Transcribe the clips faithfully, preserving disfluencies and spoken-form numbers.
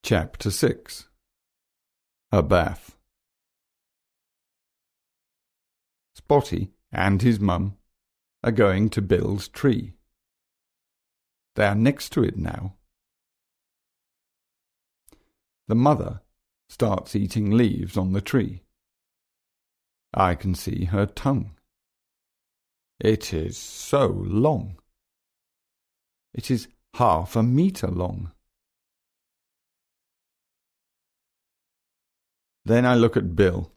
Chapter six. A Bath. Spotty and his mum are going to Bill's tree. They are next to it now. The mother starts eating leaves on the tree. I can see her tongue. It is so long. It is half a metre long. Then I look at Bill.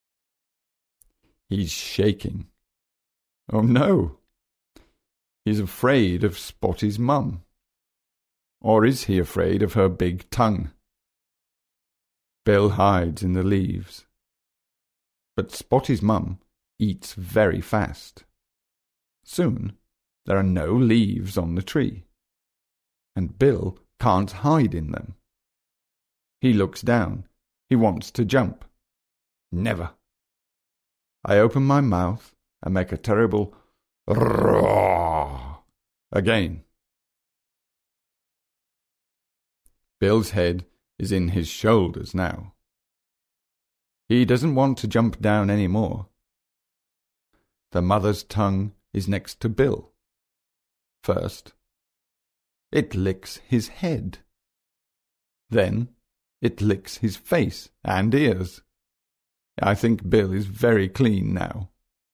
He's shaking. Oh no! He's afraid of Spotty's mum. Or is he afraid of her big tongue? Bill hides in the leaves. But Spotty's mum eats very fast. Soon there are no leaves on the tree, and Bill can't hide in them. He looks down. He wants to jump. Never. I open my mouth and make a terrible roar again. Bill's head is in his shoulders now. He doesn't want to jump down any more. The mother's tongue is next to Bill. First, it licks his head. Then it licks his face and ears. I think Bill is very clean now.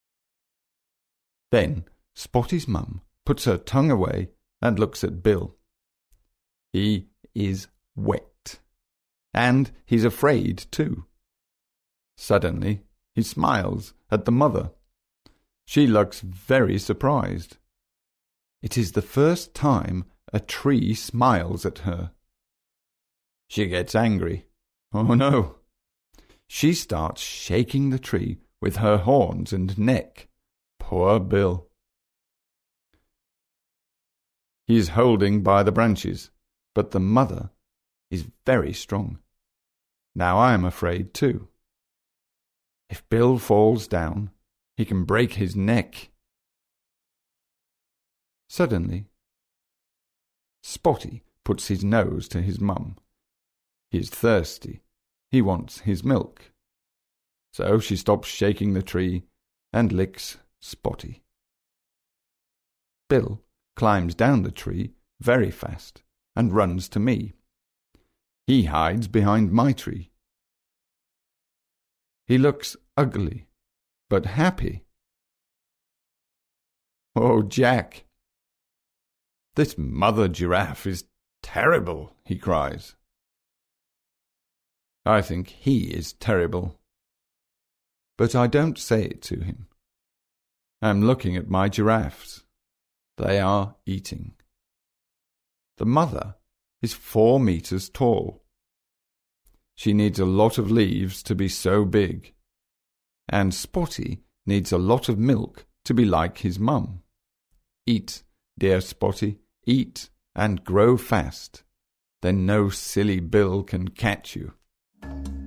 Then Spotty's mum puts her tongue away and looks at Bill. He is wet. And he's afraid too. Suddenly he smiles at the mother. She looks very surprised. It is the first time a tree smiles at her. She gets angry. Oh no! She starts shaking the tree with her horns and neck. Poor Bill. He is holding by the branches, but the mother is very strong. Now I am afraid too. If Bill falls down, he can break his neck. Suddenly, Spotty puts his nose to his mum. He is thirsty. He wants his milk. So she stops shaking the tree and licks Spotty. Bill climbs down the tree very fast and runs to me. He hides behind my tree. He looks ugly, but happy. Oh, Jack! This mother giraffe is terrible, he cries. I think he is terrible. But I don't say it to him. I'm looking at my giraffes. They are eating. The mother is four meters tall. She needs a lot of leaves to be so big. And Spotty needs a lot of milk to be like his mum. Eat, dear Spotty, eat and grow fast. Then no silly Bill can catch you.